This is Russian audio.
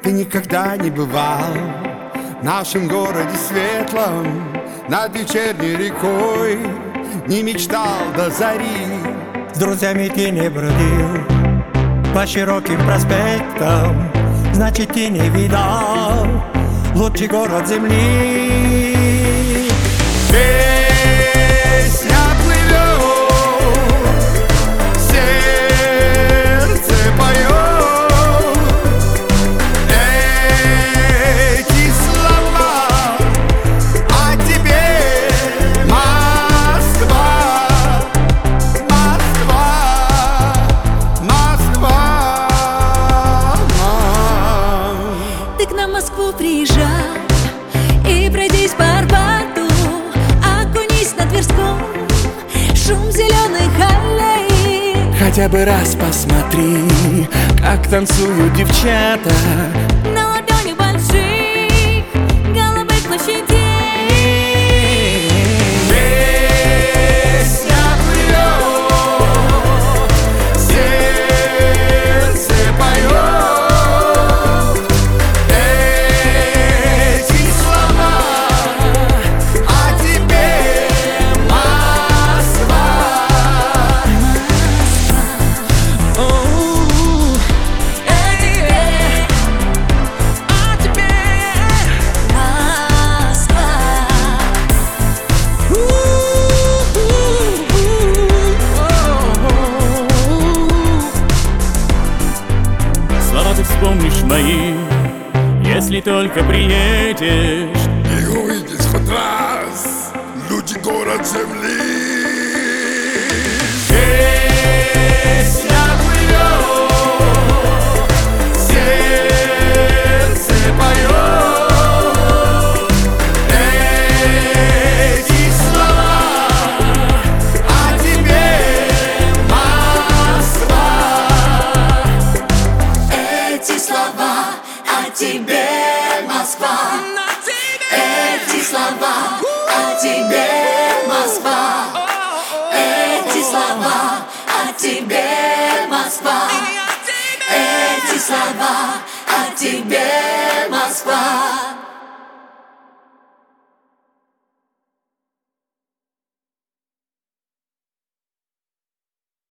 Ты никогда не бывал в нашем городе светлом, над вечерней рекой не мечтал до зари. С друзьями ты не бродил по широким проспектам, значит, ты не видал лучший город земли. Песня плывет, сердце поет эти слова о тебе, Москва, Москва, Москва. Ты к нам в Москву приезжай и пройдись по Арбату, окунись на Тверском, шум зеленых аллей. Хотя бы раз посмотри, как танцуют девчата На ладонях больших голубых площадей. Песня плывет, сердце поет эти слова о тебе, Москва. Слова ты вспомнишь мои, если только приедешь. И увидишь хоть раз люди, город земли. Песня плывет, сердце поет эти слова о тебе, Москва. Эти слова о тебе, Москва. Эти слова о тебе, Москва. Эти слова о тебе, Москва. Эти слова о тебе, Москва.